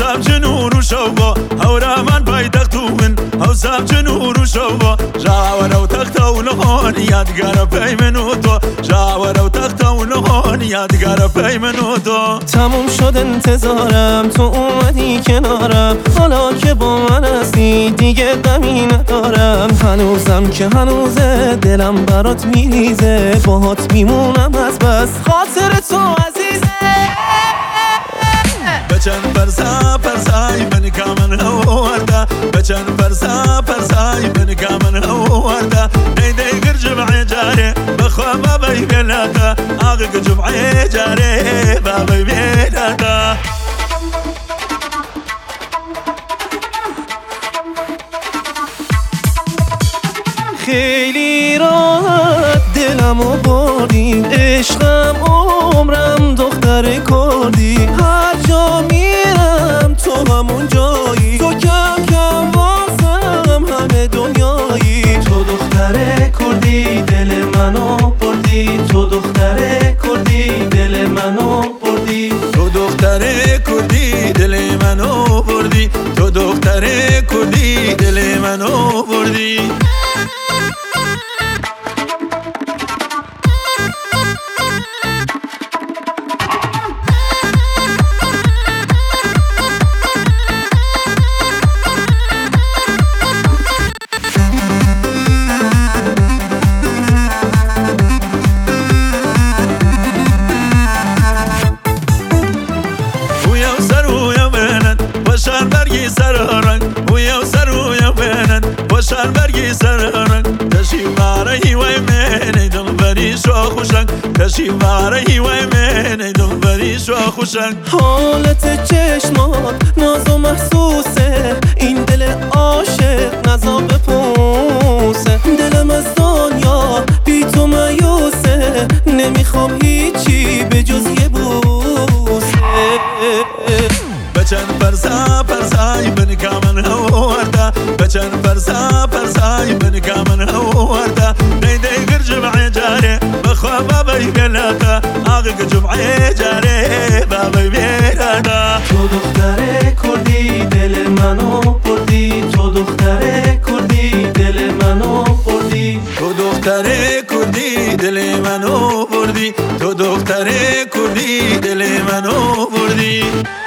هەوسام جنور و شەوبۆ هەورامان پایتەخت و من هەوسام جنور و شەوبۆ ژاوەرە و تەختە و لەخۆن یادگارە پەی من و تۆ ژاوەرە و تەختە و لەخۆن یادگارە پەی من و تۆ تموم شد انتظارم تو اومدی کنارم حالا که با من هستی دیگه غمی ندارم هنوزم که هنوزه دلم برات میریزه باهات میمونم از بس خاطر تو عزیزه بچن پرسا پرسای من کامن هواردا بچن پرسا پرسای من کامن هواردا نیدی گر جمعی جاره بخوا بابای بیلادا آقا جمعی جاره بابای بیلادا خیلی راحت دلمو بردی عشقم عمرم دختر کردی هر جا میرم تو همون جایی تو کم کم واسم همه دنیایی تو دختر کردی دل منو بردی تو دختر کردی دل منو بردی تو دختر کردی دل منو بردی تو دختر کردی دل منو بردی وشان برگی سر رنگ ویا سر ویا بینن وشان برگی سر رنگ کشی باره هیوای من دل بری شو خوشنگ کشی باره هیوای من دل بری شو خوشنگ حالت چشمات ناز و محسوسه این دل عاشق نزا بپوسه دلم از دنیا بی تو مایوسه نمیخوام هیچی به جز یه بوسه بچن پرسا پرسای من کامن هواردا بچن پرسا پرسای من کامن هواردا نیدی گر جمعی جاره بخوا بابای بیلادا آقا جمعی جاره بابای بیلادا تو دختر کردی دل منو بردی تو دختر کردی دل منو بردی تو دختر کردی دل منو بردی تو دختر کردی دل منو بردی